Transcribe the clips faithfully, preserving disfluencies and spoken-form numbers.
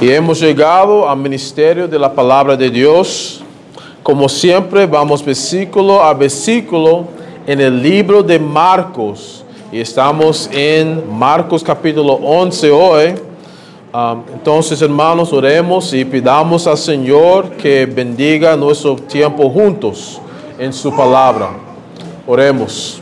Y hemos llegado al ministerio de la palabra de Dios. Como siempre, vamos versículo a versículo en el libro de Marcos. Y estamos en Marcos capítulo once hoy. Um, entonces, hermanos, oremos y pidamos al Señor que bendiga nuestro tiempo juntos en su palabra. Oremos.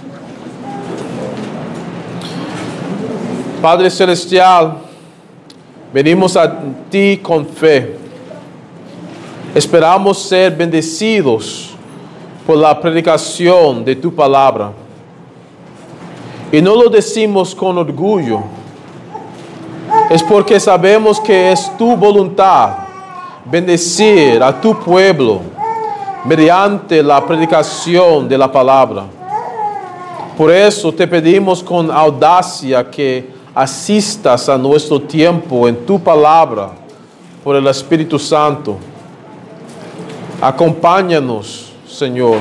Padre Celestial, venimos a ti con fe. Esperamos ser bendecidos por la predicación de tu palabra. Y no lo decimos con orgullo. Es porque sabemos que es tu voluntad bendecir a tu pueblo mediante la predicación de la palabra. Por eso te pedimos con audacia que asistas a nuestro tiempo en tu palabra por el Espíritu Santo. Acompáñanos, Señor.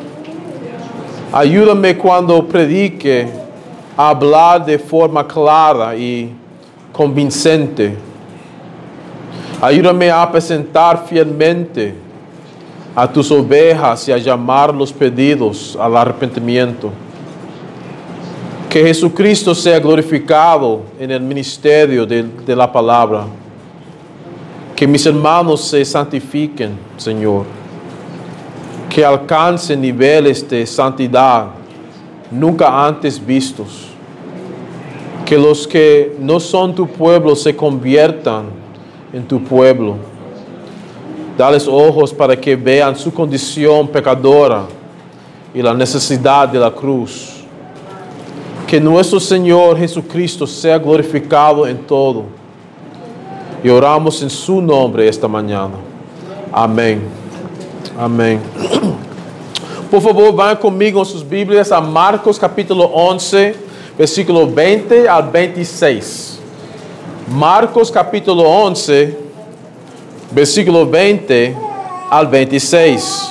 Ayúdame cuando predique a hablar de forma clara y convincente. Ayúdame a presentar fielmente a tus ovejas y a llamar los pedidos al arrepentimiento. Que Jesucristo sea glorificado en el ministerio de, de la palabra. Que mis hermanos se santifiquen, Señor. Que alcancen niveles de santidad nunca antes vistos. Que los que no son tu pueblo se conviertan en tu pueblo. Dales ojos para que vean su condición pecadora y la necesidad de la cruz. Que nuestro Señor Jesucristo sea glorificado en todo. Y oramos en su nombre esta mañana. Amén. Amén. Por favor, vayan conmigo en sus Biblias a Marcos capítulo once, versículo veinte al veintiséis. Marcos capítulo once, versículo veinte al veintiséis.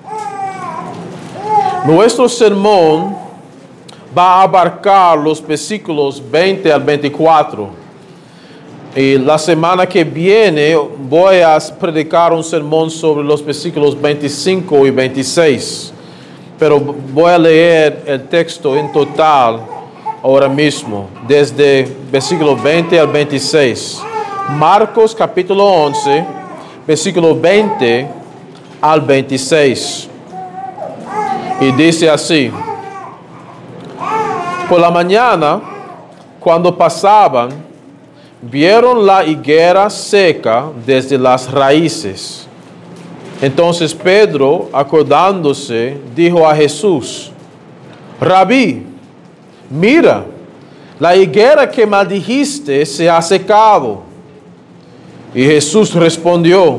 Nuestro sermón va a abarcar los versículos veinte al veinticuatro. Y la semana que viene voy a predicar un sermón sobre los versículos veinticinco y veintiséis. Pero voy a leer el texto en total ahora mismo, desde versículo veinte al veintiséis. Marcos capítulo once, versículo veinte al veintiséis. Y dice así: por la mañana, cuando pasaban, vieron la higuera seca desde las raíces. Entonces Pedro, acordándose, dijo a Jesús: Rabí, mira, la higuera que maldijiste se ha secado. Y Jesús respondió: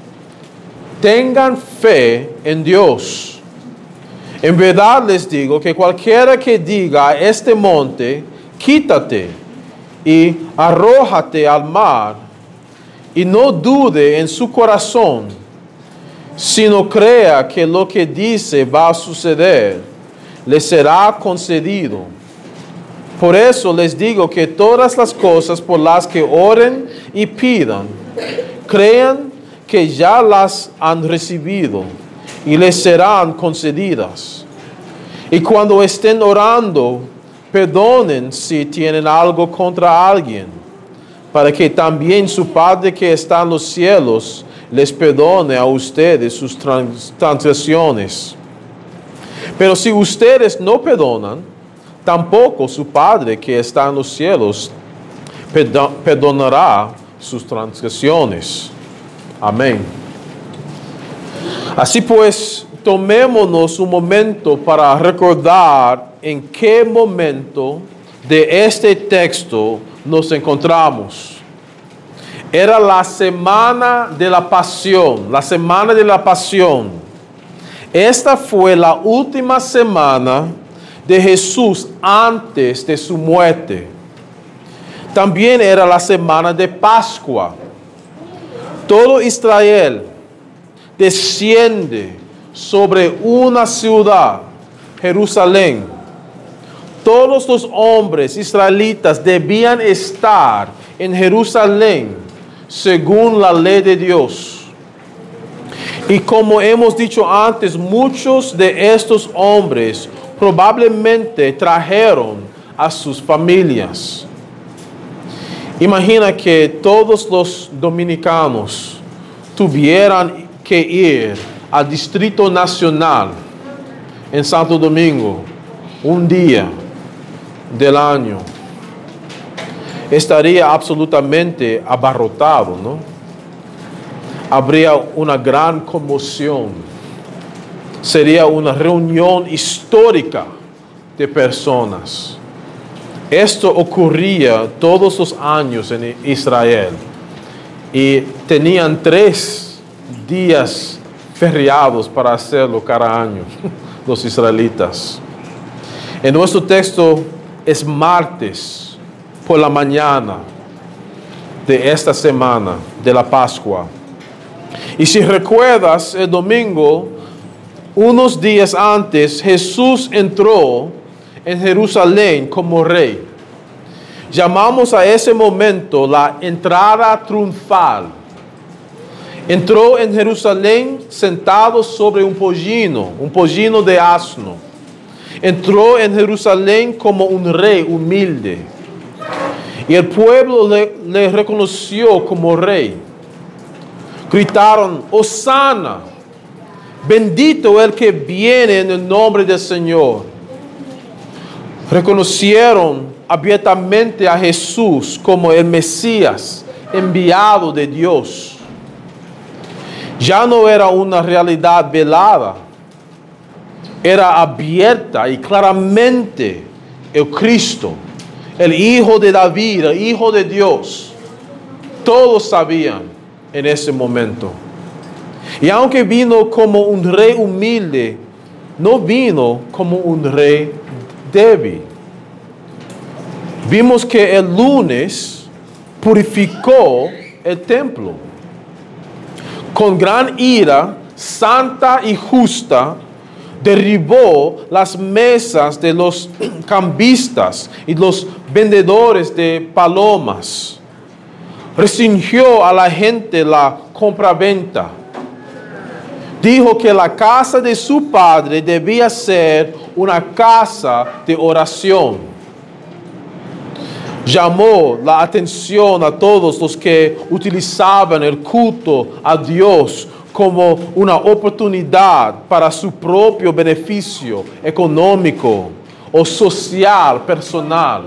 tengan fe en Dios. En verdad les digo que cualquiera que diga a este monte, quítate y arrójate al mar, y no dude en su corazón, sino crea que lo que dice va a suceder, le será concedido. Por eso les digo que todas las cosas por las que oren y pidan, crean que ya las han recibido y les serán concedidas. Y cuando estén orando, perdonen si tienen algo contra alguien, para que también su Padre que está en los cielos les perdone a ustedes sus trans- transgresiones. Pero si ustedes no perdonan, tampoco su Padre que está en los cielos perdo- perdonará sus transgresiones. Amén. Así pues, tomémonos un momento para recordar en qué momento de este texto nos encontramos. Era la semana de la pasión, la semana de la pasión. Esta fue la última semana de Jesús antes de su muerte. También era la semana de Pascua. Todo Israel desciende sobre una ciudad, Jerusalén. Todos los hombres israelitas debían estar en Jerusalén según la ley de Dios. Y como hemos dicho antes, muchos de estos hombres probablemente trajeron a sus familias. Imagina que todos los dominicanos tuvieran que ir al Distrito Nacional en Santo Domingo un día del año. Estaría absolutamente abarrotado, ¿no? Habría una gran conmoción. Sería una reunión histórica de personas. Esto ocurría todos los años en Israel y tenían tres días feriados para hacerlo cada año, los israelitas. En nuestro texto es martes por la mañana de esta semana de la Pascua. Y si recuerdas, el domingo, unos días antes, Jesús entró en Jerusalén como rey. Llamamos a ese momento la entrada triunfal. Entró en Jerusalén sentado sobre un pollino, un pollino de asno. Entró en Jerusalén como un rey humilde. Y el pueblo le, le reconoció como rey. Gritaron, Hosana, bendito el que viene en el nombre del Señor. Reconocieron abiertamente a Jesús como el Mesías enviado de Dios. Ya no era una realidad velada, era abierta y claramente el Cristo, el Hijo de David, el Hijo de Dios. Todos sabían en ese momento. Y aunque vino como un rey humilde, no vino como un rey débil. Vimos que el lunes purificó el templo. Con gran ira, santa y justa, derribó las mesas de los cambistas y los vendedores de palomas. Restringió a la gente la compraventa. Dijo que la casa de su padre debía ser una casa de oración. Llamó la atención a todos los que utilizaban el culto a Dios como una oportunidad para su propio beneficio económico o social personal.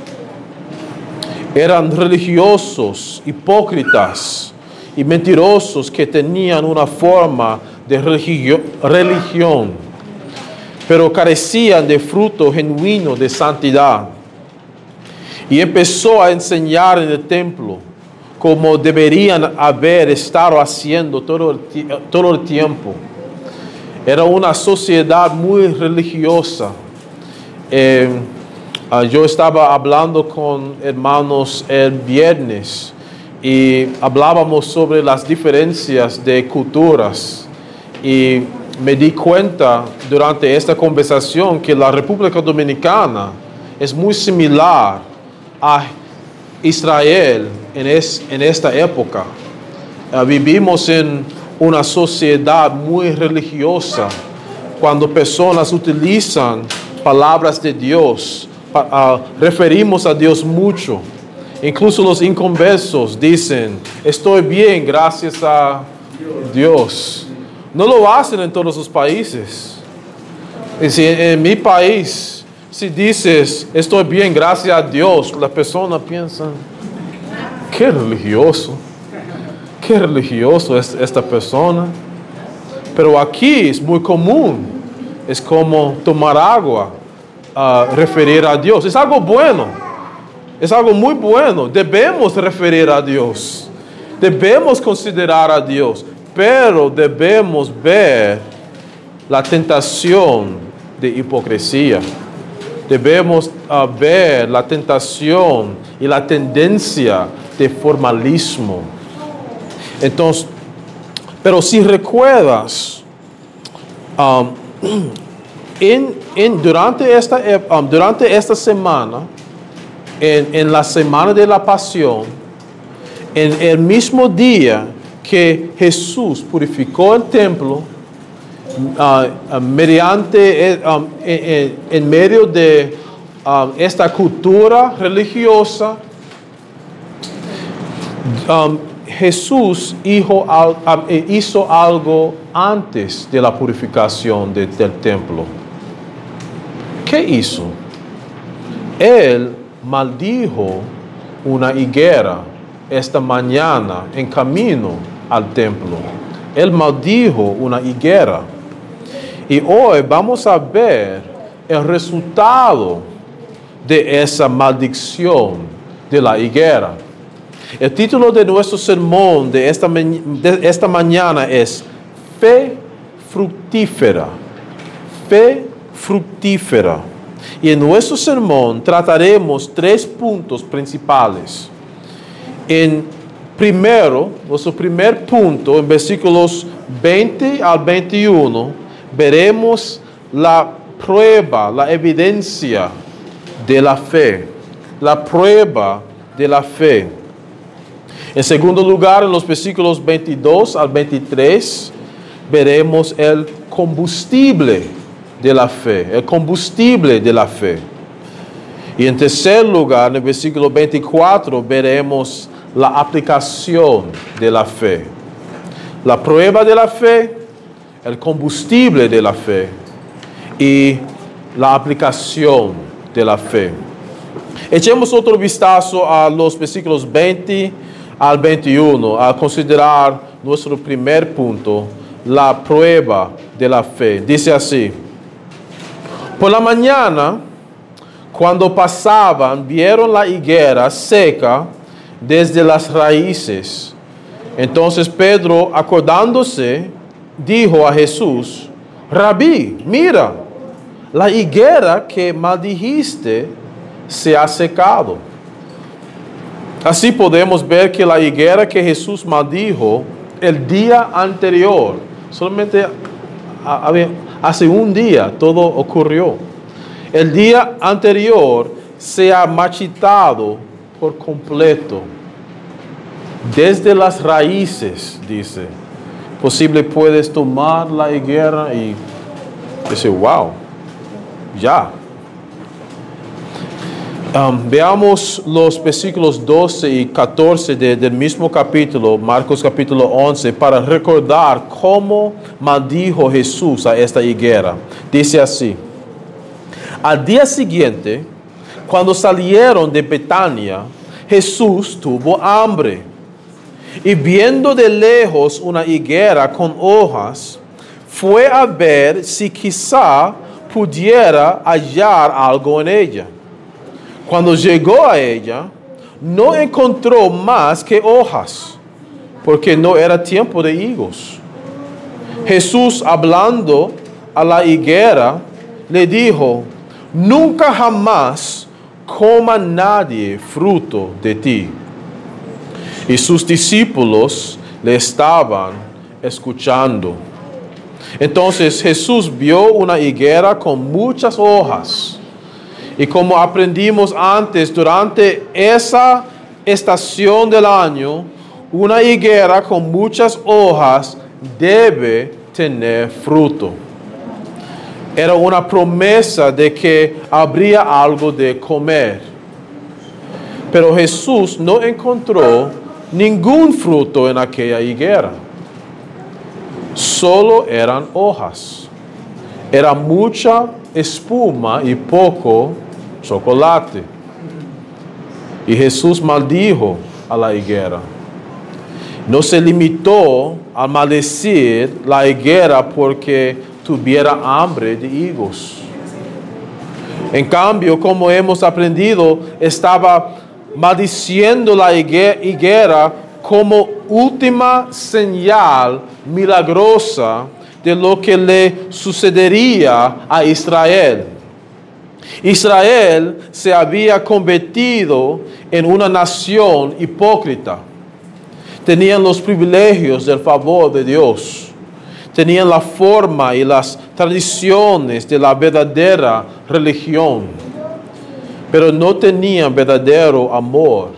Eran religiosos, hipócritas y mentirosos que tenían una forma de religio- religión, pero carecían de fruto genuino de santidad. Y empezó a enseñar en el templo como deberían haber estado haciendo todo el, todo el tiempo. Era una sociedad muy religiosa. Eh, uh, yo estaba hablando con hermanos el viernes y hablábamos sobre las diferencias de culturas. Y me di cuenta durante esta conversación que la República Dominicana es muy similar a Israel en, es, en esta época. Uh, vivimos en una sociedad muy religiosa cuando personas utilizan palabras de Dios, pa, uh, referimos a Dios mucho. Incluso los inconversos dicen, estoy bien gracias a Dios. No lo hacen en todos los países. Es decir, en mi país, si dices, estoy bien, gracias a Dios, la persona piensa, qué religioso, qué religioso es esta persona. Pero aquí es muy común, es como tomar agua, uh, referir a Dios. Es algo bueno, es algo muy bueno. Debemos referir a Dios, debemos considerar a Dios, pero debemos ver la tentación de hipocresía. Debemos uh, ver la tentación y la tendencia de formalismo. Entonces, pero si recuerdas, um, en, en, durante, esta, um, durante esta semana, en, en la semana de la pasión, En el mismo día que Jesús purificó el templo, uh, uh, mediante, um, en, en medio de um, esta cultura religiosa, um, Jesús hizo, um, hizo algo antes de la purificación de, del templo. ¿Qué hizo? Él maldijo una higuera esta mañana en camino al templo. Él maldijo una higuera. Y hoy vamos a ver el resultado de esa maldición de la higuera. El título de nuestro sermón de esta, de esta mañana es Fe fructífera. Fe fructífera. Y en nuestro sermón trataremos tres puntos principales. En primero, nuestro primer punto, en versículos veinte al veintiuno, veremos la prueba, la evidencia de la fe. La prueba de la fe. En segundo lugar, en los versículos veintidós al veintitrés, veremos el combustible de la fe, el combustible de la fe. Y en tercer lugar, en el versículo veinticuatro, veremos la aplicación de la fe. La prueba de la fe, el combustible de la fe y la aplicación de la fe. Echemos otro vistazo a los versículos veinte al veintiuno, a considerar nuestro primer punto, la prueba de la fe. Dice así: por la mañana, cuando pasaban, vieron la higuera seca desde las raíces. Entonces Pedro, acordándose, dijo a Jesús: Rabí, mira, la higuera que maldijiste se ha secado. Así podemos ver que la higuera que Jesús maldijo el día anterior, solamente hace un día todo ocurrió. El día anterior se ha marchitado por completo. Desde las raíces, dice. Posible puedes tomar la higuera y decir, wow, ya. Um, veamos los versículos doce y catorce de, del mismo capítulo, Marcos capítulo once, para recordar cómo maldijo Jesús a esta higuera. Dice así: al día siguiente, cuando salieron de Betania, Jesús tuvo hambre. Y viendo de lejos una higuera con hojas, fue a ver si quizá pudiera hallar algo en ella. Cuando llegó a ella, no encontró más que hojas, porque no era tiempo de higos. Jesús, hablando a la higuera, le dijo: nunca jamás coma nadie fruto de ti. Y sus discípulos le estaban escuchando. Entonces Jesús vio una higuera con muchas hojas. Y como aprendimos antes, durante esa estación del año, una higuera con muchas hojas debe tener fruto. Era una promesa de que habría algo de comer. Pero Jesús no encontró ningún fruto en aquella higuera. Solo eran hojas. Era mucha espuma y poco chocolate. Y Jesús maldijo a la higuera. No se limitó a maldecir la higuera porque tuviera hambre de higos. En cambio, como hemos aprendido, estaba maldiciendo la higuera como última señal milagrosa de lo que le sucedería a Israel. Israel se había convertido en una nación hipócrita. Tenían los privilegios del favor de Dios. Tenían la forma y las tradiciones de la verdadera religión. Pero no tenían verdadero amor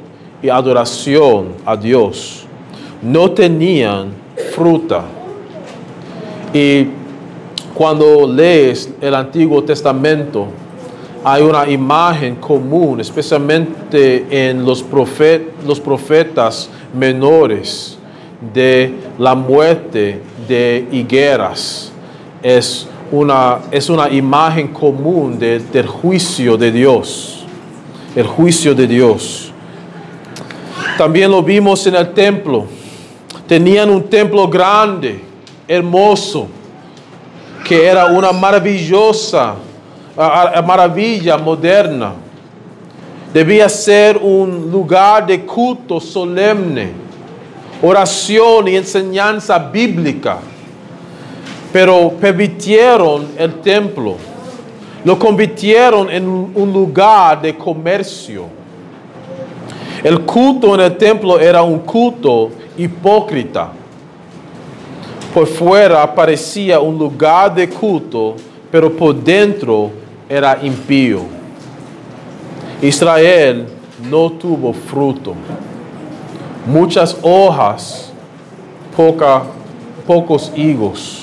y adoración a Dios. No tenían fruta. Y cuando lees el Antiguo Testamento, hay una imagen común, especialmente en los, profet, los profetas menores, de la muerte de higueras. Es una, es una imagen común de, del juicio de Dios. El juicio de Dios. También lo vimos en el templo. Tenían un templo grande, hermoso, que era una maravillosa maravilla moderna. Debía ser un lugar de culto solemne, oración y enseñanza bíblica. Pero permitieron el templo, lo convirtieron en un lugar de comercio. El culto en el templo era un culto hipócrita. Por fuera parecía un lugar de culto, pero por dentro era impío. Israel no tuvo fruto. Muchas hojas, poca, pocos higos.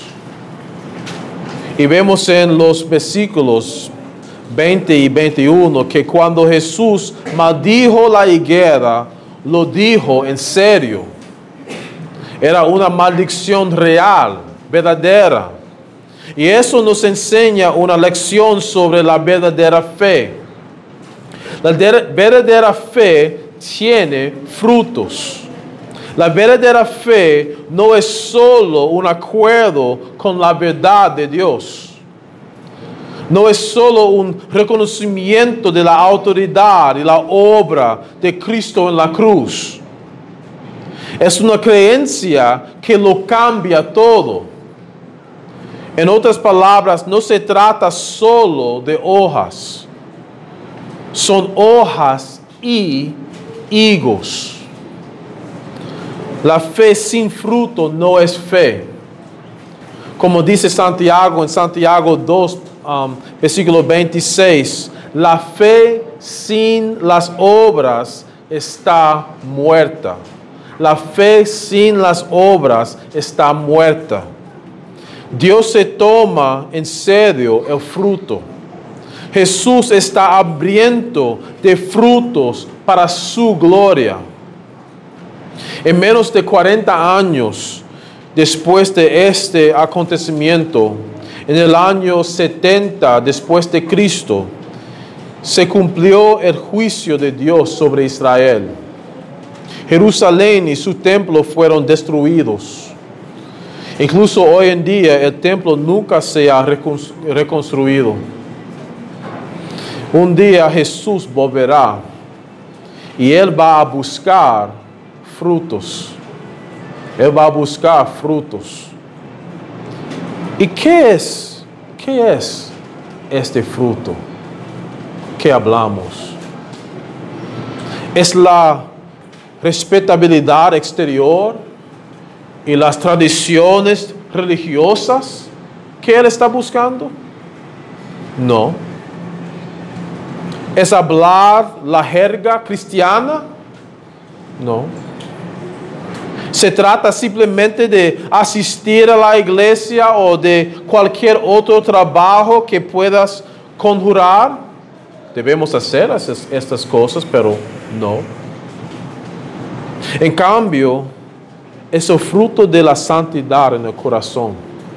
Y vemos en los versículos veinte y veintiuno que cuando Jesús maldijo la higuera, lo dijo en serio. Era una maldición real, verdadera. Y eso nos enseña una lección sobre la verdadera fe. La verdadera fe tiene frutos. La verdadera fe no es solo un acuerdo con la verdad de Dios. No es solo un reconocimiento de la autoridad y la obra de Cristo en la cruz. Es una creencia que lo cambia todo. En otras palabras, no se trata solo de hojas. Son hojas y higos. La fe sin fruto no es fe. Como dice Santiago en Santiago dos, um, versículo veintiséis, la fe sin las obras está muerta. La fe sin las obras está muerta. Dios se toma en serio el fruto. Jesús está hambriento de frutos para su gloria. En menos de cuarenta años después de este acontecimiento, en el año setenta después de Cristo, se cumplió el juicio de Dios sobre Israel. Jerusalén y su templo fueron destruidos. Incluso hoy en día el templo nunca se ha reconstruido. Un día Jesús volverá y Él va a buscar frutos. Él va a buscar frutos. ¿Y qué es? ¿Qué es este fruto que hablamos? ¿Es la respetabilidad exterior y las tradiciones religiosas que Él está buscando? No. ¿Es hablar la jerga cristiana? No. ¿Se trata simplemente de asistir a la iglesia o de cualquier otro trabajo que puedas conjurar? Debemos hacer estas cosas, pero no. En cambio, es el fruto de la santidad en el corazón.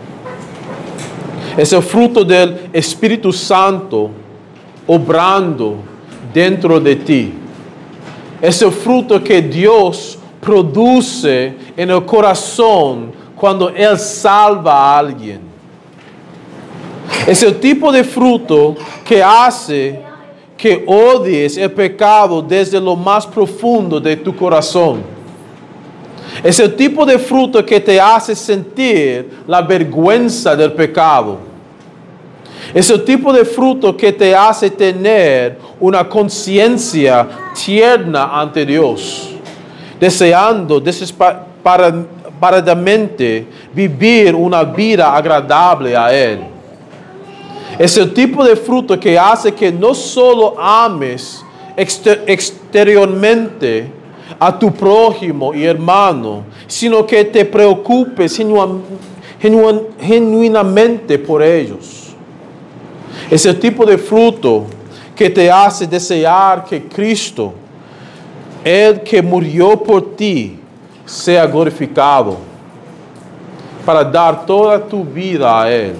Es el fruto del Espíritu Santo obrando dentro de ti. Es el fruto que Dios produce en el corazón cuando Él salva a alguien. Es el tipo de fruto que hace que odies el pecado desde lo más profundo de tu corazón. Es el tipo de fruto que te hace sentir la vergüenza del pecado. Es el tipo de fruto que te hace tener una conciencia tierna ante Dios, deseando desesperadamente vivir una vida agradable a Él. Es el tipo de fruto que hace que no solo ames exter- exteriormente, a tu prójimo y hermano, sino que te preocupes genu- genu- genuinamente por ellos. Es el tipo de fruto que te hace desear que Cristo, el que murió por ti, sea glorificado, para dar toda tu vida a Él.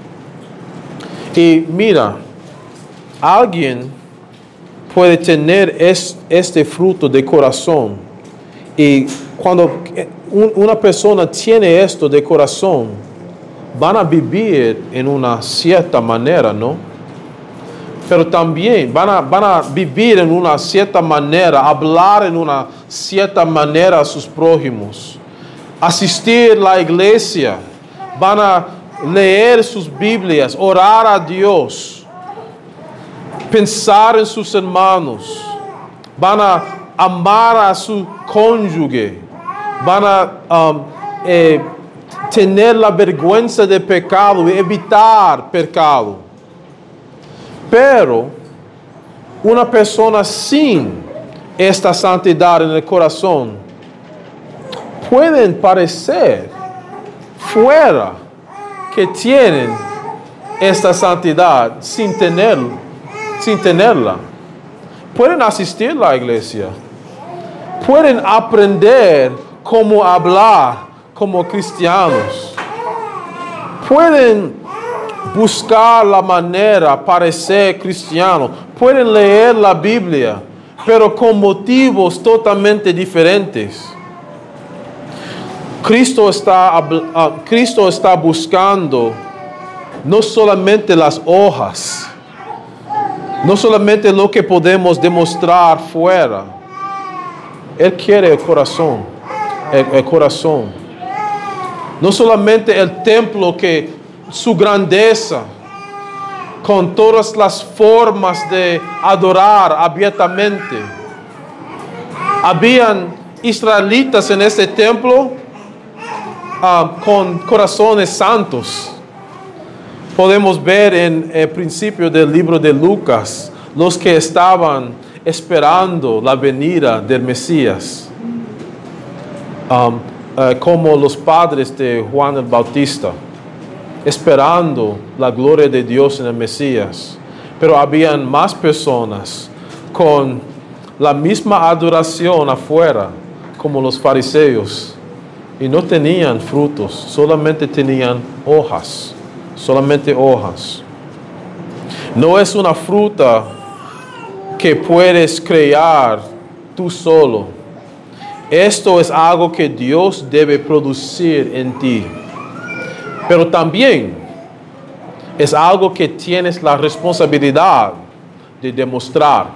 Y mira, alguien puede tener es, este fruto de corazón, y cuando un, una persona tiene esto de corazón, van a vivir en una cierta manera, ¿no? Pero también van a, van a vivir en una cierta manera, hablar en una cierta manera a sus prójimos, asistir a la iglesia, van a leer sus Biblias, orar a Dios, pensar en sus hermanos, van a amar a su cónyuge, van a um, eh, tener la vergüenza del pecado y evitar pecado. Pero una persona sin esta santidad en el corazón pueden parecer fuera que tienen esta santidad sin tener, sin tenerla. Pueden asistir a la iglesia, pueden aprender cómo hablar como cristianos, pueden buscar la manera de parecer cristiano, pueden leer la Biblia, pero con motivos totalmente diferentes. Cristo está, uh, Cristo está buscando no solamente las hojas, no solamente lo que podemos demostrar fuera. Él quiere el corazón, el, el corazón. No solamente el templo, que su grandeza, con todas las formas de adorar abiertamente. Habían israelitas en este templo uh, con corazones santos. Podemos ver en el principio del libro de Lucas los que estaban esperando la venida del Mesías, um, uh, como los padres de Juan el Bautista, esperando la gloria de Dios en el Mesías. Pero habían más personas con la misma adoración afuera, como los fariseos, y no tenían frutos, solamente tenían hojas. Solamente hojas. No es una fruta que puedes crear tú solo. Esto es algo que Dios debe producir en ti. Pero también es algo que tienes la responsabilidad de demostrar.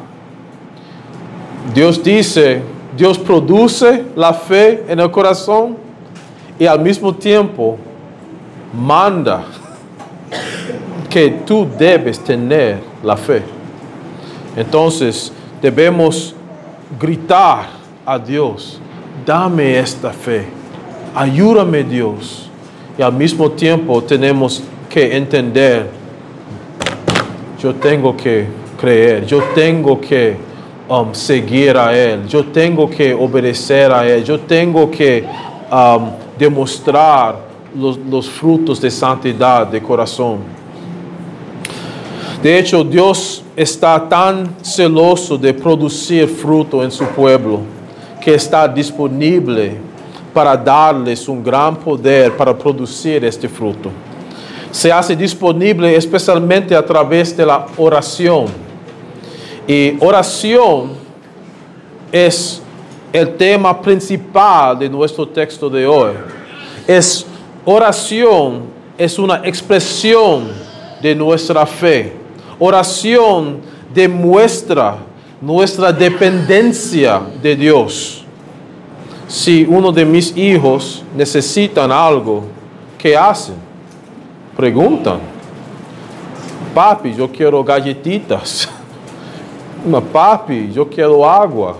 Dios dice, Dios produce la fe en el corazón y al mismo tiempo manda que tú debes tener la fe. Entonces debemos gritar a Dios, dame esta fe, ayúdame Dios. Y al mismo tiempo tenemos que entender, yo tengo que creer, yo tengo que um, seguir a Él, yo tengo que obedecer a Él, yo tengo que um, demostrar los, los frutos de santidad de corazón. De hecho, Dios está tan celoso de producir fruto en su pueblo que está disponible para darles un gran poder para producir este fruto. Se hace disponible especialmente a través de la oración. Y oración es el tema principal de nuestro texto de hoy. Es oración es una expresión de nuestra fe. Oración demuestra nuestra dependencia de Dios. Si uno de mis hijos necesitan algo, ¿qué hacen? Preguntan. Papi, yo quiero galletitas. Papi, yo quiero agua.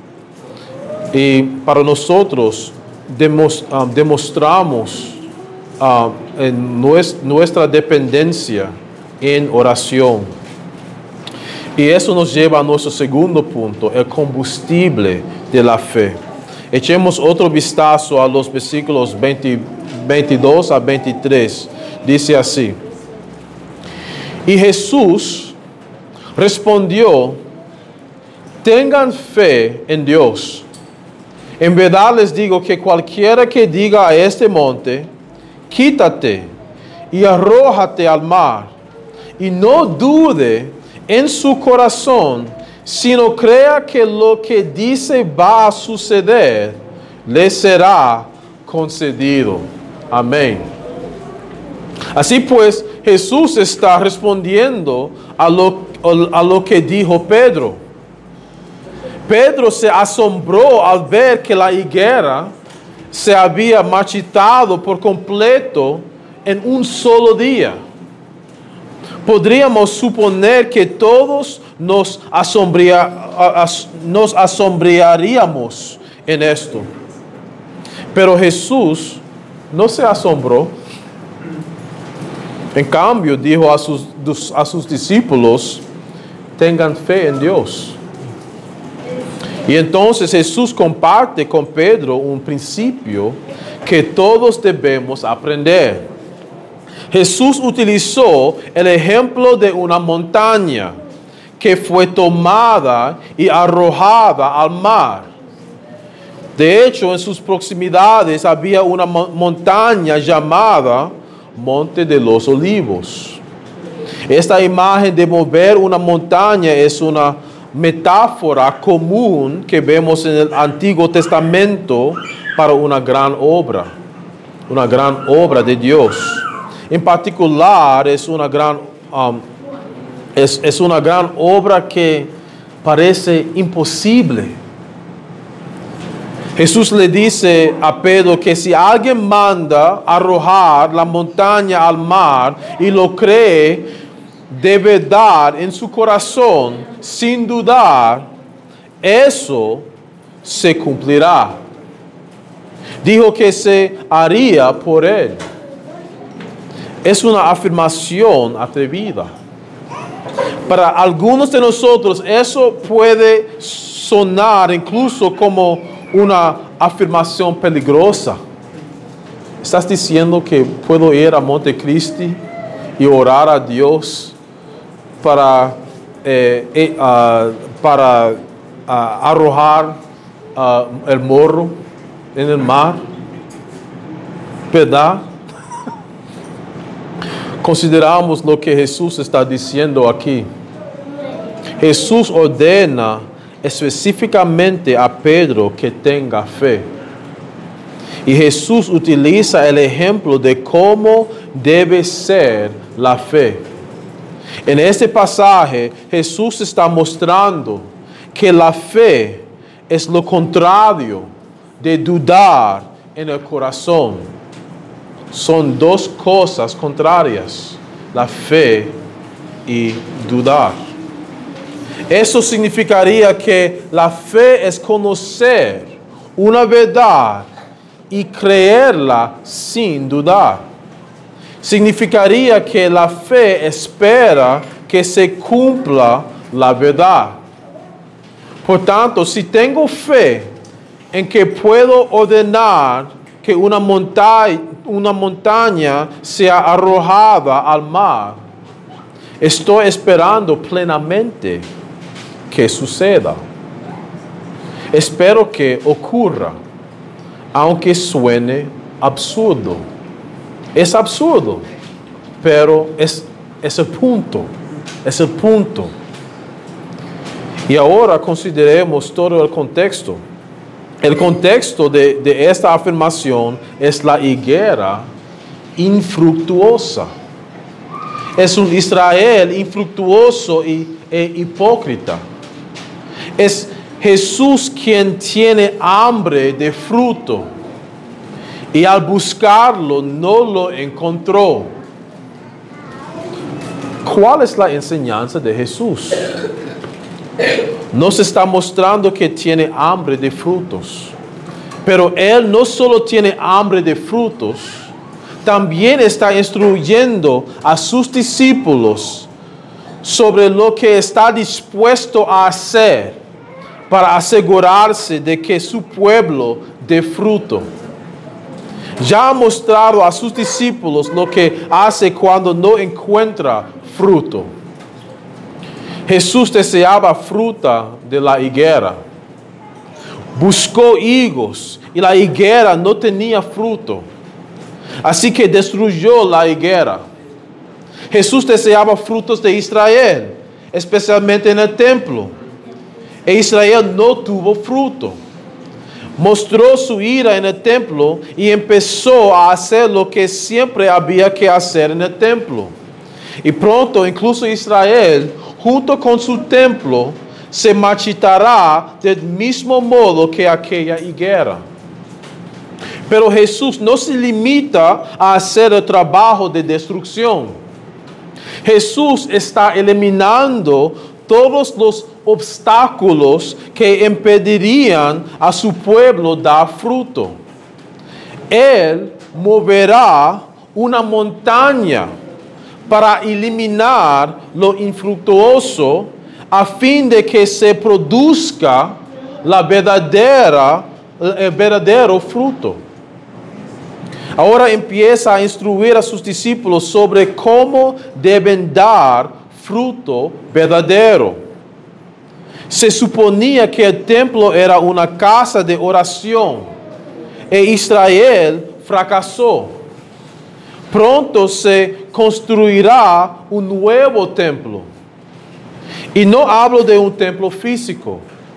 Y para nosotros demos, um, demostramos um, en nues, nuestra dependencia en oración. Y eso nos lleva a nuestro segundo punto, el combustible de la fe. Echemos otro vistazo a los versículos veinte, veintidós a veintitrés. Dice así: y Jesús respondió: tengan fe en Dios. En verdad les digo que cualquiera que diga a este monte, quítate y arrójate al mar, y no dude en su corazón, sino crea que lo que dice va a suceder, le será concedido. Amén. Así pues, Jesús está respondiendo a lo, a lo que dijo Pedro. Pedro se asombró al ver que la higuera se había marchitado por completo en un solo día. Podríamos suponer que todos nos, asombria, nos asombraríamos en esto. Pero Jesús no se asombró. En cambio, dijo a sus, a sus discípulos: tengan fe en Dios. Y entonces Jesús comparte con Pedro un principio que todos debemos aprender. Jesús utilizó el ejemplo de una montaña que fue tomada y arrojada al mar. De hecho, en sus proximidades había una montaña llamada Monte de los Olivos. Esta imagen de mover una montaña es una metáfora común que vemos en el Antiguo Testamento para una gran obra, una gran obra de Dios. En particular, es una gran, um, es, es una gran obra que parece imposible. Jesús le dice a Pedro que si alguien manda arrojar la montaña al mar y lo cree de verdad en su corazón, sin dudar, eso se cumplirá. Dijo que se haría por él. Es una afirmación atrevida. Para algunos de nosotros eso puede sonar incluso como una afirmación peligrosa. ¿Estás diciendo que puedo ir a Montecristi y orar a Dios para, eh, eh, uh, para uh, arrojar uh, el morro en el mar? ¿Verdad? Consideramos lo que Jesús está diciendo aquí. Jesús ordena específicamente a Pedro que tenga fe. Y Jesús utiliza el ejemplo de cómo debe ser la fe. En este pasaje, Jesús está mostrando que la fe es lo contrario de dudar en el corazón. Son dos cosas contrarias, la fe y dudar. Eso significaría que la fe es conocer una verdad y creerla sin dudar. Significaría que la fe espera que se cumpla la verdad. Por tanto, si tengo fe en que puedo ordenar que una montaña, una montaña sea arrojada al mar, estoy esperando plenamente que suceda. Espero que ocurra, aunque suene absurdo. Es absurdo, pero es, es el punto, es el punto. Y ahora consideremos todo el contexto. El contexto de, de esta afirmación es la higuera infructuosa. Es un Israel infructuoso y, e hipócrita. Es Jesús quien tiene hambre de fruto y al buscarlo no lo encontró. ¿Cuál es la enseñanza de Jesús? Nos está mostrando que tiene hambre de frutos. Pero Él no solo tiene hambre de frutos, también está instruyendo a sus discípulos sobre lo que está dispuesto a hacer para asegurarse de que su pueblo dé fruto. Ya ha mostrado a sus discípulos lo que hace cuando no encuentra fruto. Jesús deseaba fruta de la higuera. Buscó higos y la higuera no tenía fruto. Así que destruyó la higuera. Jesús deseaba frutos de Israel, especialmente en el templo. E Israel no tuvo fruto. Mostró su ira en el templo y empezó a hacer lo que siempre había que hacer en el templo. Y pronto incluso Israel, junto con su templo, se marchitará del mismo modo que aquella higuera. Pero Jesús no se limita a hacer el trabajo de destrucción. Jesús está eliminando todos los obstáculos que impedirían a su pueblo dar fruto. Él moverá una montaña para eliminar lo infructuoso a fin de que se produzca la verdadera, el verdadero fruto. Ahora empieza a instruir a sus discípulos sobre cómo deben dar fruto verdadero. Se suponía que el templo era una casa de oración e Israel fracasó. Pronto se construirá un nuevo templo. Y no hablo de un templo físico.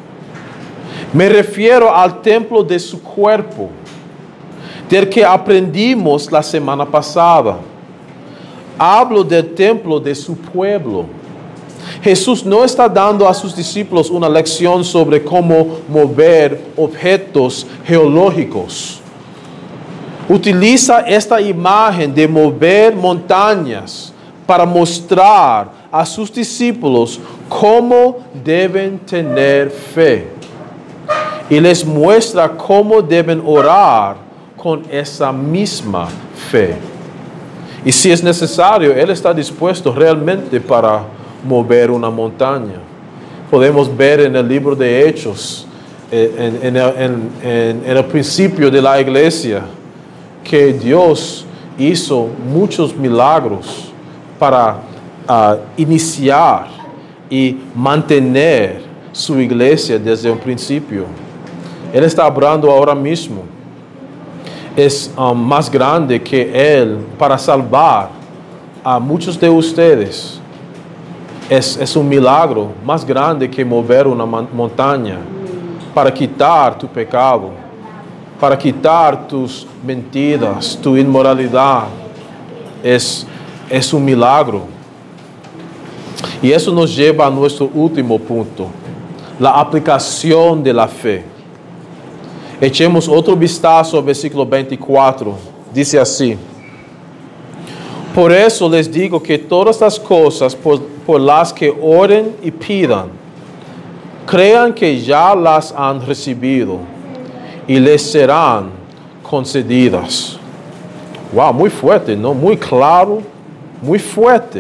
Me refiero al templo de su cuerpo, del que aprendimos la semana pasada. Hablo del templo de su pueblo. Jesús no está dando a sus discípulos una lección sobre cómo mover objetos geológicos. Utiliza esta imagen de mover montañas para mostrar a sus discípulos cómo deben tener fe. Y les muestra cómo deben orar con esa misma fe. Y si es necesario, Él está dispuesto realmente para mover una montaña. Podemos ver en el libro de Hechos, en, en, en, en, en el principio de la iglesia, que Dios hizo muchos milagros para uh, iniciar y mantener su iglesia desde un principio. Él está hablando ahora mismo. Es um, más grande que Él para salvar a muchos de ustedes. Es, es un milagro más grande que mover una montaña para quitar tu pecado, para quitar tus mentiras, tu inmoralidad. Es, es un milagro. Y eso nos lleva a nuestro último punto, la aplicación de la fe. Echemos otro vistazo al versículo veinticuatro. Dice así: por eso les digo que todas las cosas por, por las que oren y pidan, crean que ya las han recibido y les serán concedidas. Wow, muy fuerte, ¿no? Muy claro, muy fuerte.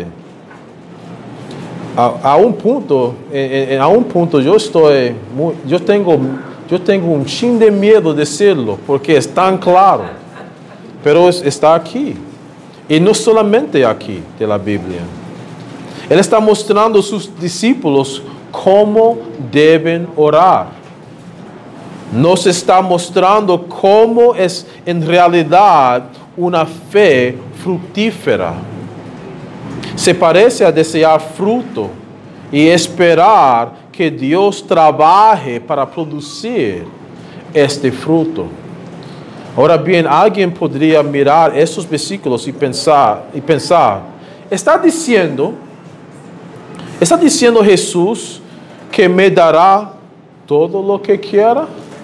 A, a un punto, en, a un punto yo estoy, muy, yo tengo, yo tengo un chin de miedo de decirlo porque es tan claro, pero es, está aquí. Y no solamente aquí de la Biblia. Él está mostrando a sus discípulos cómo deben orar. Nos está mostrando cómo es en realidad una fe fructífera. Se parece a desear fruto y esperar que Dios trabaje para producir este fruto. Ahora bien, alguien podría mirar esos versículos y pensar, y pensar, ¿está diciendo, está diciendo Jesús que me dará todo lo que quiera?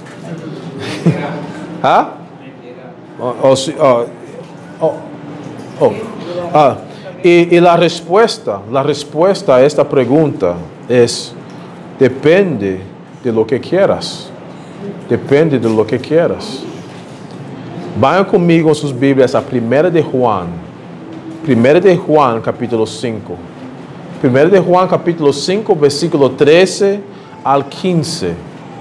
¿Ah? Oh, oh, oh, oh, oh. Ah, y, y la respuesta, la respuesta a esta pregunta es, depende de lo que quieras. Depende de lo que quieras. Vayan conmigo en sus Biblias a Primera de Juan. Primera de Juan, capítulo cinco. Primero de Juan capítulo cinco, versículo trece al quince.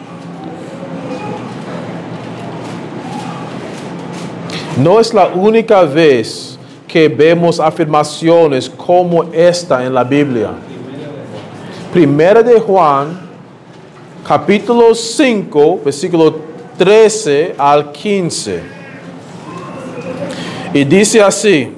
No es la única vez que vemos afirmaciones como esta en la Biblia. Primera de Juan, capítulo cinco, versículo trece al quince. Y dice así: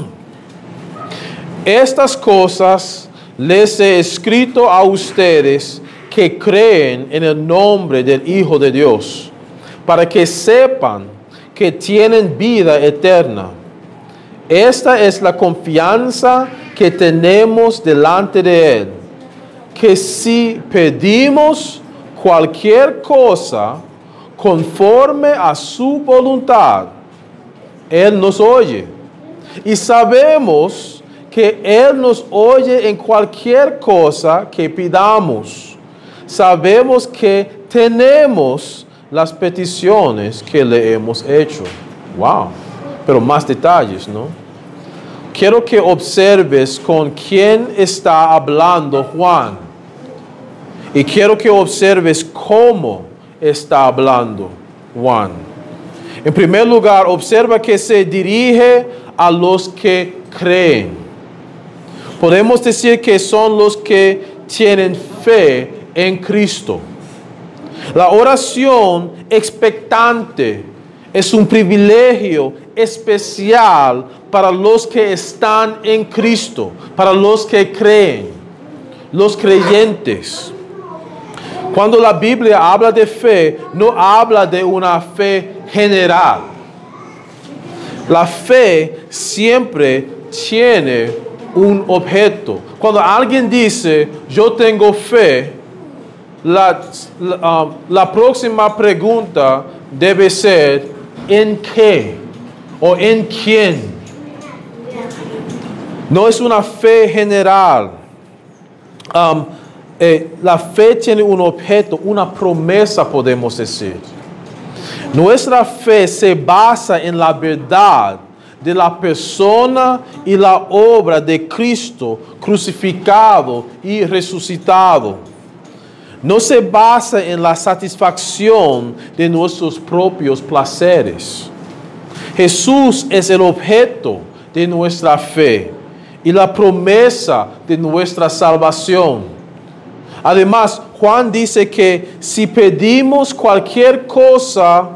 estas cosas les he escrito a ustedes que creen en el nombre del Hijo de Dios, para que sepan que tienen vida eterna. Esta es la confianza que tenemos delante de Él, que si pedimos cualquier cosa conforme a su voluntad, Él nos oye. Y sabemos que Él nos oye en cualquier cosa que pidamos. Sabemos que tenemos las peticiones que le hemos hecho. Wow. Pero más detalles, ¿no? Quiero que observes con quién está hablando Juan. Y quiero que observes cómo está hablando Juan. En primer lugar, observa que se dirige a los que creen. Podemos decir que son los que tienen fe en Cristo. La oración expectante es un privilegio especial para los que están en Cristo, para los que creen, los creyentes. Cuando la Biblia habla de fe, no habla de una fe general. La fe siempre tiene un objeto. Cuando alguien dice, yo tengo fe, la, la, uh, la próxima pregunta debe ser, ¿en qué? ¿O en quién? No es una fe general. Um, eh, la fe tiene un objeto, una promesa, podemos decir. Nuestra fe se basa en la verdad de la persona y la obra de Cristo crucificado y resucitado. No se basa en la satisfacción de nuestros propios placeres. Jesús es el objeto de nuestra fe y la promesa de nuestra salvación. Además, Juan dice que si pedimos cualquier cosa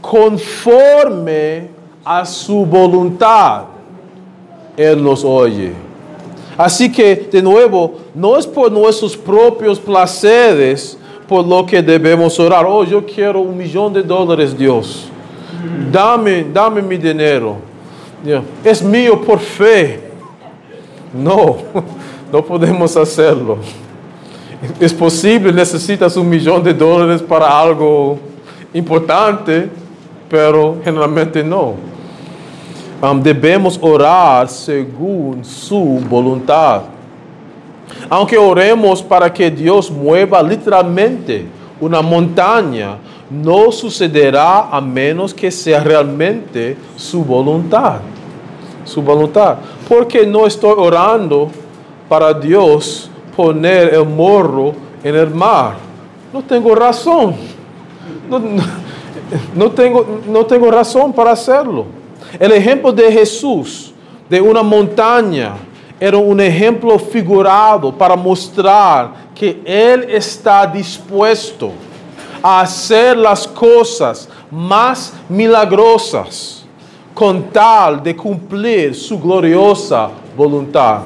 conforme a su voluntad, Él nos oye. Así que, de nuevo, no es por nuestros propios placeres por lo que debemos orar. Oh, yo quiero un millón de dólares, Dios. Dame, dame mi dinero. Yeah. Es mío por fe. No, no podemos hacerlo. Es posible, necesitas un millón de dólares para algo importante, pero generalmente no. Um, debemos orar según su voluntad. Aunque oremos para que Dios mueva literalmente una montaña, no sucederá a menos que sea realmente su voluntad. Su voluntad. Porque no estoy orando para Dios poner el morro en el mar. No tengo razón. No, no, no, tengo, no tengo razón para hacerlo. El ejemplo de Jesús, de una montaña, era un ejemplo figurado para mostrar que Él está dispuesto a hacer las cosas más milagrosas con tal de cumplir su gloriosa voluntad.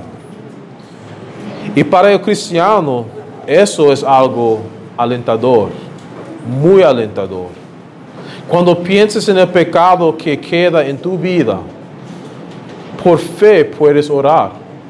Y para el cristiano, eso es algo alentador, muy alentador. Cuando pienses en el pecado que queda en tu vida, por fe puedes orar.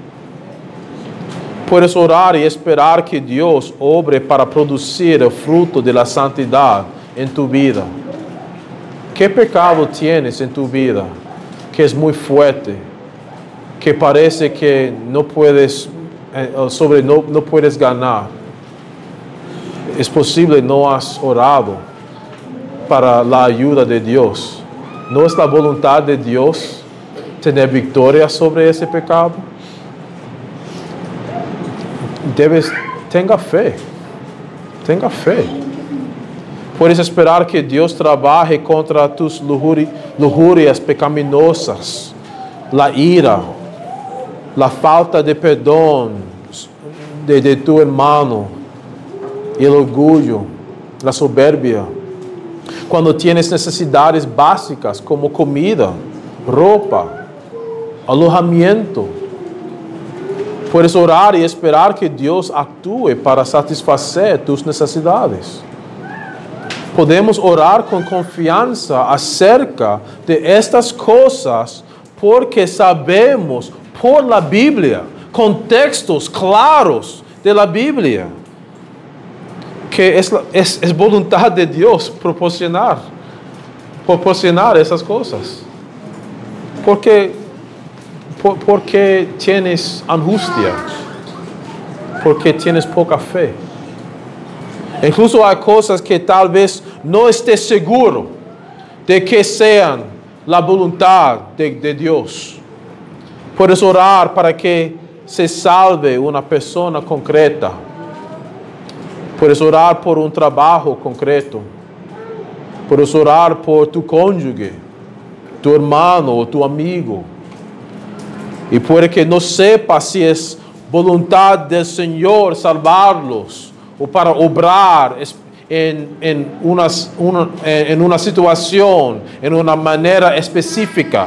Puedes orar y esperar que Dios obre para producir el fruto de la santidad en tu vida. ¿Qué pecado tienes en tu vida que es muy fuerte, que parece que no puedes, sobre no, no puedes ganar? Es posible no has orado para la ayuda de Dios. ¿No es la voluntad de Dios tener victoria sobre ese pecado? debes, tenga fe, tenga fe. Puedes esperar que Dios trabaje contra tus lujuri, lujurias pecaminosas, la ira, la falta de perdón de, de tu hermano, el orgullo, la soberbia. Cuando tienes necesidades básicas como comida, ropa, alojamiento, puedes orar y esperar que Dios actúe para satisfacer tus necesidades. Podemos orar con confianza acerca de estas cosas porque sabemos por la Biblia, contextos claros de la Biblia, que es, es, es voluntad de Dios proporcionar, proporcionar esas cosas. Porque, por, porque tienes angustia, porque tienes poca fe. Incluso hay cosas que tal vez no estés seguro de que sean la voluntad de, de Dios. Puedes orar para que se salve una persona concreta. Puedes orar por un trabajo concreto. Puedes orar por tu cónyuge, tu hermano o tu amigo. Y puede que no sepas si es voluntad del Señor salvarlos o para obrar en, en, unas, una, en una situación, en una manera específica.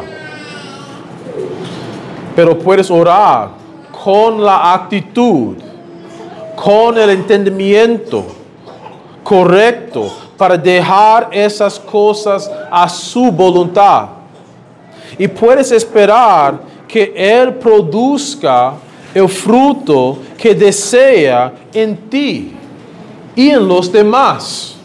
Pero puedes orar con la actitud, con el entendimiento correcto para dejar esas cosas a su voluntad. Y puedes esperar que Él produzca el fruto que desea en ti y en los demás.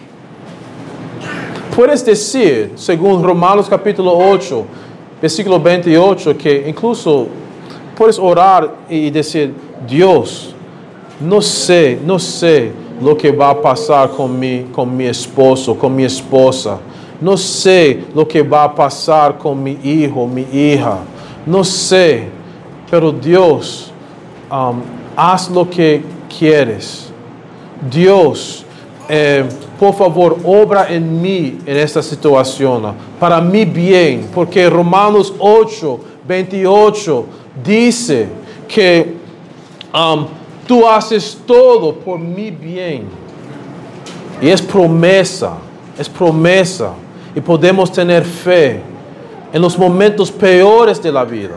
Puedes decir, según Romanos capítulo ocho, versículo veintiocho, que incluso puedes orar y decir, Dios, no sé, no sé lo que va a pasar con mi, con mi esposo, con mi esposa. No sé lo que va a pasar con mi hijo, mi hija. No sé, pero Dios, um, haz lo que quieres. Dios, eh, por favor, obra en mí en esta situación, para mi bien, porque Romanos ocho, veintiocho dice que um, tú haces todo por mi bien. Y es promesa, es promesa. Y podemos tener fe en los momentos peores de la vida.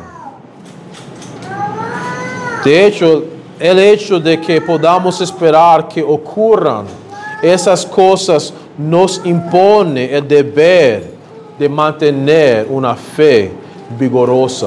De hecho, el hecho de que podamos esperar que ocurran esas cosas nos impone el deber de mantener una fe vigorosa.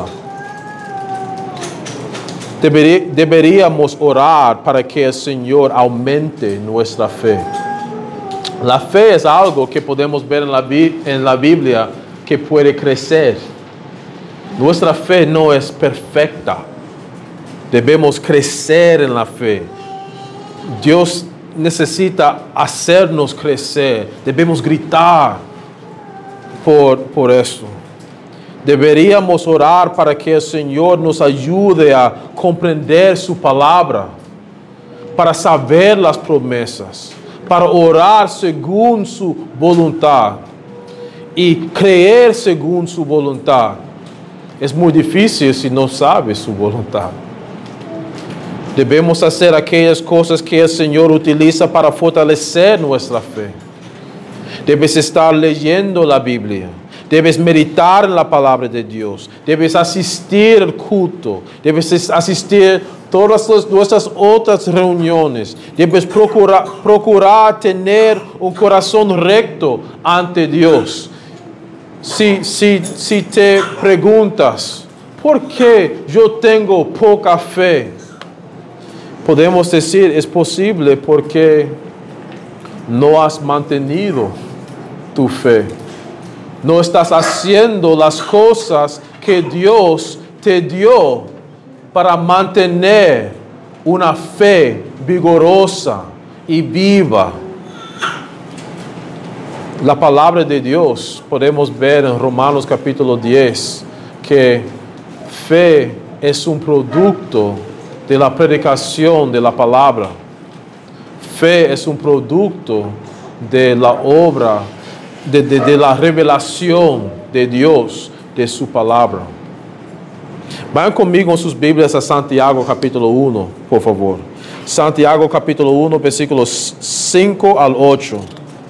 Deberí, deberíamos orar para que el Señor aumente nuestra fe. La fe es algo que podemos ver en la, en la Biblia que puede crecer. Nuestra fe no es perfecta. Debemos crecer en la fe. Dios necesita hacernos crecer. Debemos gritar por, por eso. Deberíamos orar para que el Señor nos ayude a comprender su palabra, para saber las promesas, para orar según su voluntad y creer según su voluntad. Es muy difícil si no sabes su voluntad. Debemos hacer aquellas cosas que el Señor utiliza para fortalecer nuestra fe. Debes estar leyendo la Biblia. Debes meditar en la palabra de Dios. Debes asistir al culto. Debes asistir a todas nuestras otras reuniones. Debes procurar, procurar tener un corazón recto ante Dios. Si, si, si te preguntas, ¿por qué yo tengo poca fe? Podemos decir, es posible porque no has mantenido tu fe. No estás haciendo las cosas que Dios te dio para mantener una fe vigorosa y viva. La palabra de Dios, podemos ver en Romanos capítulo diez, que fe es un producto de la predicación de la palabra. Fe es un producto de la obra, de, de, de la revelación de Dios, de su palabra. Vayan conmigo en sus Biblias a Santiago capítulo uno, por favor. Santiago capítulo uno, versículos cinco al ocho.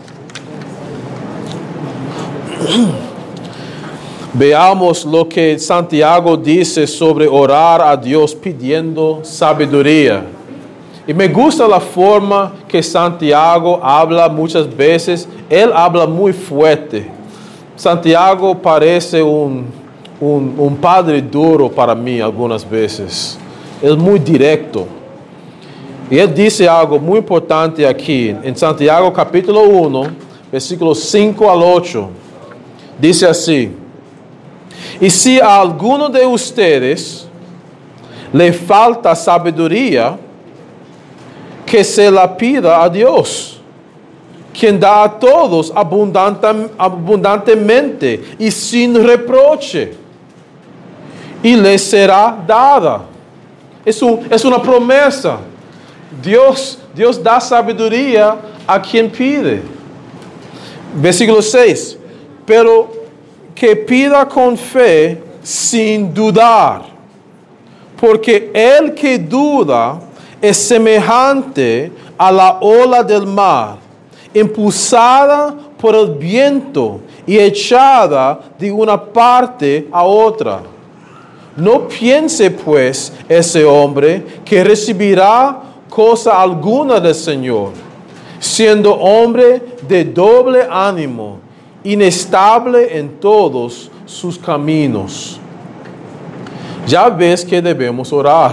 Veamos lo que Santiago dice sobre orar a Dios pidiendo sabiduría. Y me gusta la forma que Santiago habla muchas veces. Él habla muy fuerte. Santiago parece un, un, un padre duro para mí algunas veces. Es muy directo. Y él dice algo muy importante aquí. En Santiago capítulo uno, versículos cinco al ocho. Dice así: y si a alguno de ustedes le falta sabiduría, que se la pida a Dios, quien da a todos abundante, abundantemente y sin reproche, y le será dada. Es, un, es una promesa. Dios, Dios da sabiduría a quien pide. Versículo seis. Pero que pida con fe sin dudar, porque el que duda es semejante a la ola del mar, impulsada por el viento y echada de una parte a otra. No piense pues ese hombre que recibirá cosa alguna del Señor, siendo hombre de doble ánimo, inestable en todos sus caminos. Ya ves que debemos orar,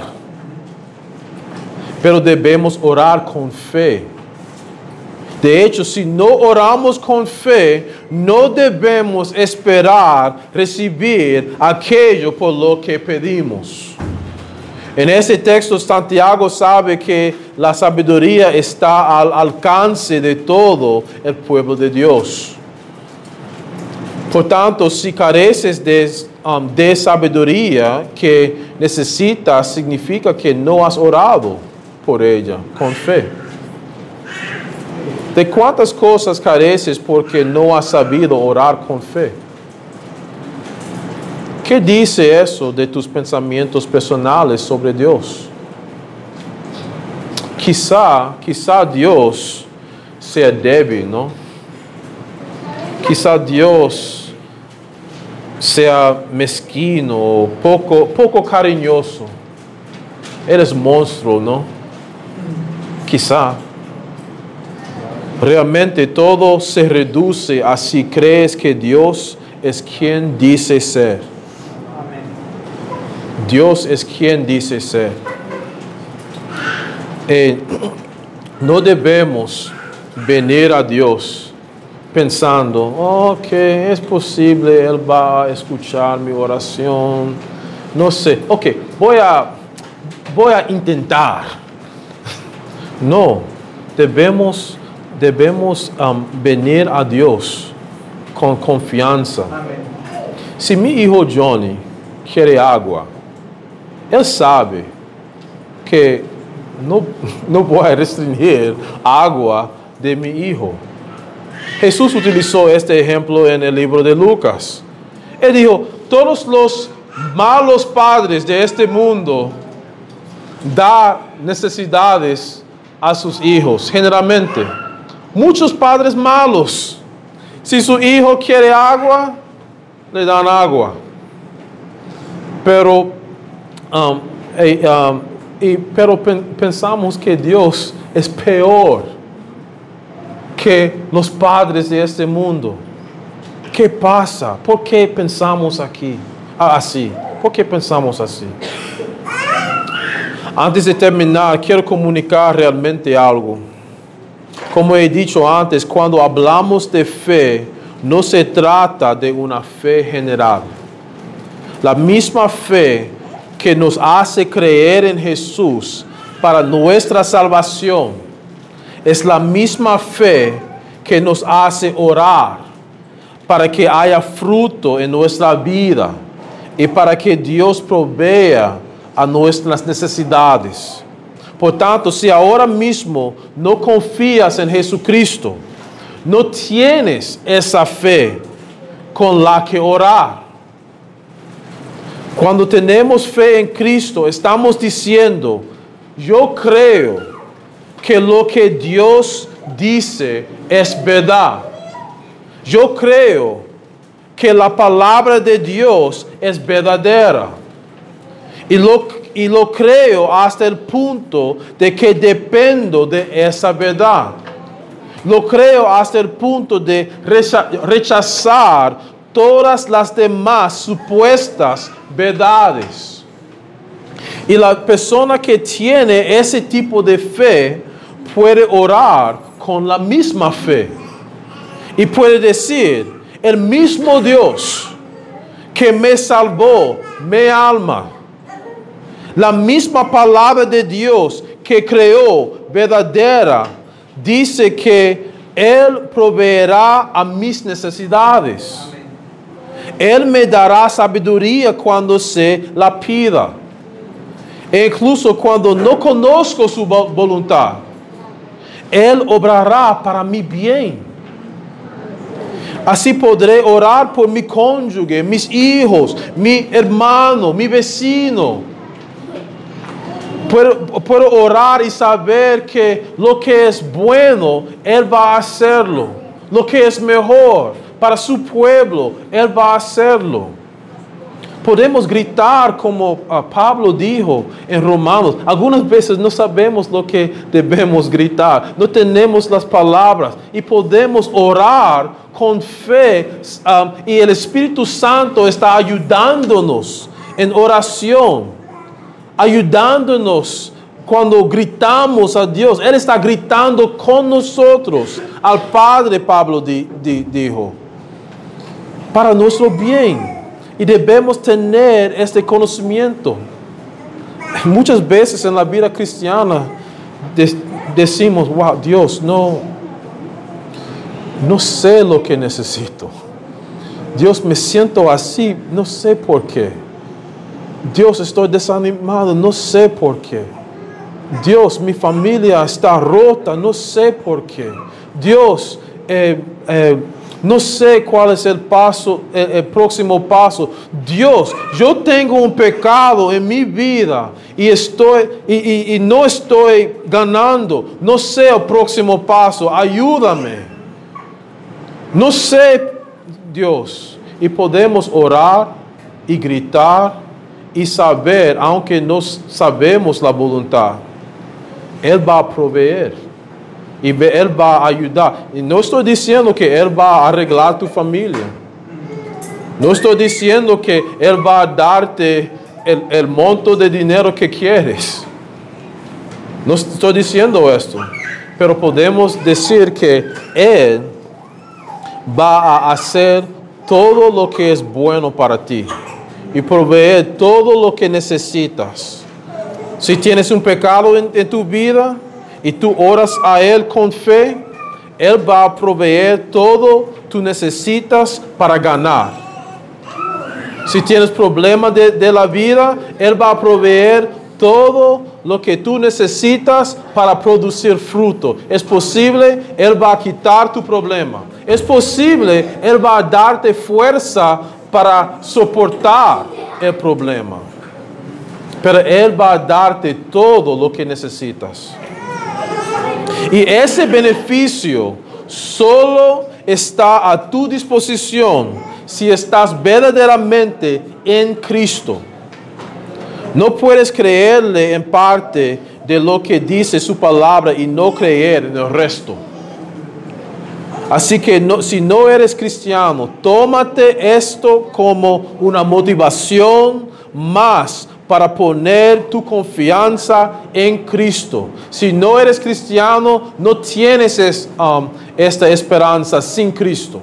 pero debemos orar con fe. De hecho, si no oramos con fe, no debemos esperar recibir aquello por lo que pedimos. En ese texto, Santiago sabe que la sabiduría está al alcance de todo el pueblo de Dios. Por tanto, si careces de, um, de sabiduría que necesitas, significa que no has orado por ella con fe. ¿De cuántas cosas careces porque no has sabido orar con fe? ¿Qué dice eso de tus pensamientos personales sobre Dios? Quizá, quizá Dios sea débil, ¿no? Quizá Dios sea mezquino, poco, poco cariñoso. Eres monstruo, ¿no? Quizá. Realmente todo se reduce a si crees que Dios es quien dice ser. Dios es quien dice ser. Eh, no debemos venir a Dios pensando, oh, que es posible, Él va a escuchar mi oración. No sé, ok, voy a, voy a intentar. No, debemos, debemos um, venir a Dios con confianza. Amén. Si mi hijo Johnny quiere agua, Él sabe que no, no voy a restringir agua de mi hijo. Jesús utilizó este ejemplo en el libro de Lucas. Él dijo, todos los malos padres de este mundo dan necesidades a sus hijos, generalmente. Muchos padres malos, si su hijo quiere agua, le dan agua. Pero, um, eh, um, y, pero pen, pensamos que Dios es peor que los padres de este mundo. ¿Qué pasa? ¿Por qué pensamos aquí así? ¿Por qué pensamos así? Antes de terminar, quiero comunicar realmente algo. Como he dicho antes, cuando hablamos de fe, no se trata de una fe general. La misma fe que nos hace creer en Jesús para nuestra salvación es la misma fe que nos hace orar para que haya fruto en nuestra vida y para que Dios provea a nuestras necesidades. Por tanto, si ahora mismo no confías en Jesucristo, no tienes esa fe con la que orar. Cuando tenemos fe en Cristo, estamos diciendo, yo creo que lo que Dios dice es verdad. Yo creo que la palabra de Dios es verdadera. Y lo, y lo creo hasta el punto de que dependo de esa verdad. Lo creo hasta el punto de rechazar todas las demás supuestas verdades. Y la persona que tiene ese tipo de fe puede orar con la misma fe. Y puede decir, el mismo Dios que me salvó, mi alma, la misma palabra de Dios que creó verdadera, dice que Él proveerá a mis necesidades. Él me dará sabiduría cuando se la pida. E incluso cuando no conozco su voluntad, Él obrará para mi bien. Así podré orar por mi cónyuge, mis hijos, mi hermano, mi vecino. Puedo, puedo orar y saber que lo que es bueno, Él va a hacerlo. Lo que es mejor para su pueblo, Él va a hacerlo. Podemos gritar como uh, Pablo dijo en Romanos. Algunas veces no sabemos lo que debemos gritar. No tenemos las palabras. Y podemos orar con fe. Um, y el Espíritu Santo está ayudándonos en oración. Ayudándonos cuando gritamos a Dios. Él está gritando con nosotros. Al Padre, Pablo di, di, dijo. Para nuestro bien. Y debemos tener este conocimiento. Muchas veces en la vida cristiana de, decimos, wow, Dios, no, no sé lo que necesito. Dios, me siento así, no sé por qué. Dios, estoy desanimado, no sé por qué. Dios, mi familia está rota, no sé por qué. Dios, eh, eh, no sé cuál es el paso, el, el próximo paso. Dios, yo tengo un pecado en mi vida y estoy y, y, y no estoy ganando. No sé el próximo paso. Ayúdame. No sé, Dios. Y podemos orar y gritar y saber, aunque no sabemos la voluntad, Él va a proveer. Y Él va a ayudar. Y no estoy diciendo que Él va a arreglar tu familia. No estoy diciendo que Él va a darte el, el monto de dinero que quieres. No estoy diciendo esto. Pero podemos decir que Él va a hacer todo lo que es bueno para ti. Y proveer todo lo que necesitas. Si tienes un pecado en, en tu vida, y tú oras a Él con fe, Él va a proveer todo que tú necesitas para ganar. Si tienes problemas de, de la vida, Él va a proveer todo lo que tú necesitas para producir fruto. Es posible, Él va a quitar tu problema. Es posible, Él va a darte fuerza para soportar el problema. Pero Él va a darte todo lo que necesitas. Y ese beneficio solo está a tu disposición si estás verdaderamente en Cristo. No puedes creerle en parte de lo que dice su palabra y no creer en el resto. Así que no, si no eres cristiano, tómate esto como una motivación más para poner tu confianza en Cristo. Si no eres cristiano, no tienes es, um, esta esperanza sin Cristo.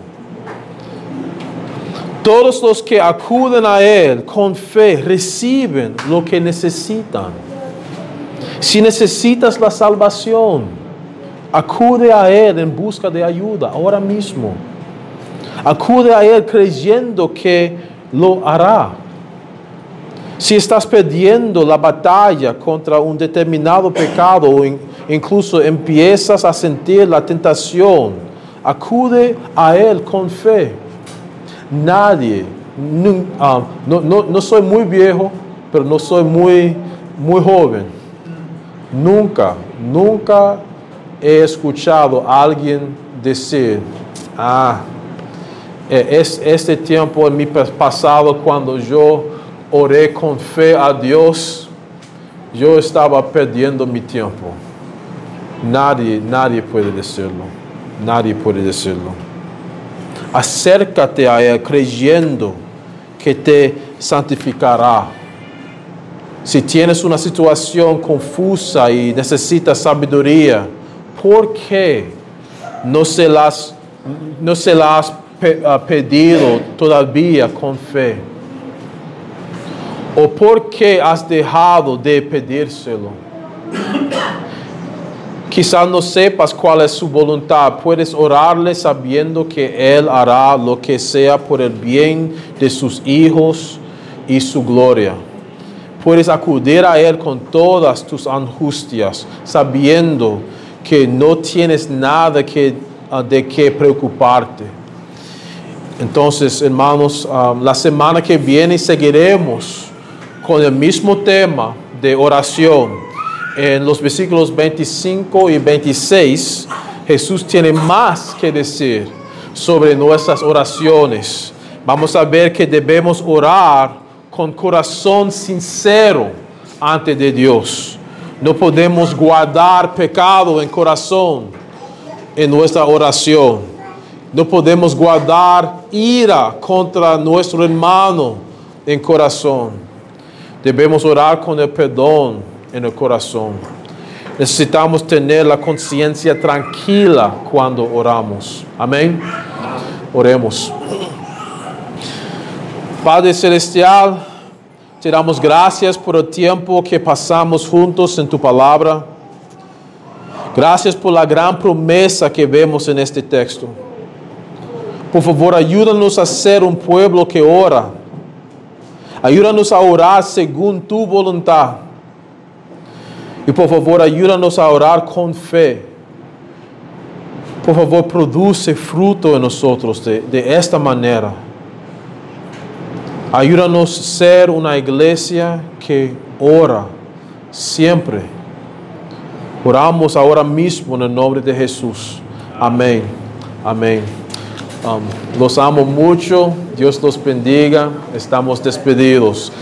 Todos los que acuden a Él con fe reciben lo que necesitan. Si necesitas la salvación, acude a Él en busca de ayuda ahora mismo. Acude a Él creyendo que lo hará. Si estás perdiendo la batalla contra un determinado pecado o in, incluso empiezas a sentir la tentación, acude a Él con fe. Nadie, no, um, no, no, no soy muy viejo, pero no soy muy, muy joven. Nunca, nunca he escuchado a alguien decir, ah, es este tiempo en mi pasado cuando yo oré con fe a Dios, yo estaba perdiendo mi tiempo. Nadie, nadie puede decirlo. Nadie puede decirlo. Acércate a Él creyendo que te santificará. Si tienes una situación confusa y necesitas sabiduría, ¿por qué no se las, no se la has pe- uh, pedido todavía con fe? ¿O por qué has dejado de pedírselo? Quizás no sepas cuál es su voluntad. Puedes orarle sabiendo que Él hará lo que sea por el bien de sus hijos y su gloria. Puedes acudir a Él con todas tus angustias, sabiendo que no tienes nada que, uh, de qué preocuparte. Entonces, hermanos, um, la semana que viene seguiremos con el mismo tema de oración. En los versículos veinticinco y veintiséis, Jesús tiene más que decir sobre nuestras oraciones. Vamos a ver que debemos orar con corazón sincero ante de Dios. No podemos guardar pecado en corazón en nuestra oración. No podemos guardar ira contra nuestro hermano en corazón. Debemos orar con el perdón en el corazón. Necesitamos tener la conciencia tranquila cuando oramos. Amén. Oremos. Padre Celestial, te damos gracias por el tiempo que pasamos juntos en tu palabra. Gracias por la gran promesa que vemos en este texto. Por favor, ayúdanos a ser un pueblo que ora. Ayúdanos a orar según tu voluntad. Y por favor, ayúdanos a orar con fe. Por favor, produce fruto en nosotros de, de esta manera. Ayúdanos a ser una iglesia que ora siempre. Oramos ahora mismo en el nombre de Jesús. Amén. Amén. Um, los amo mucho. Dios los bendiga. Estamos despedidos.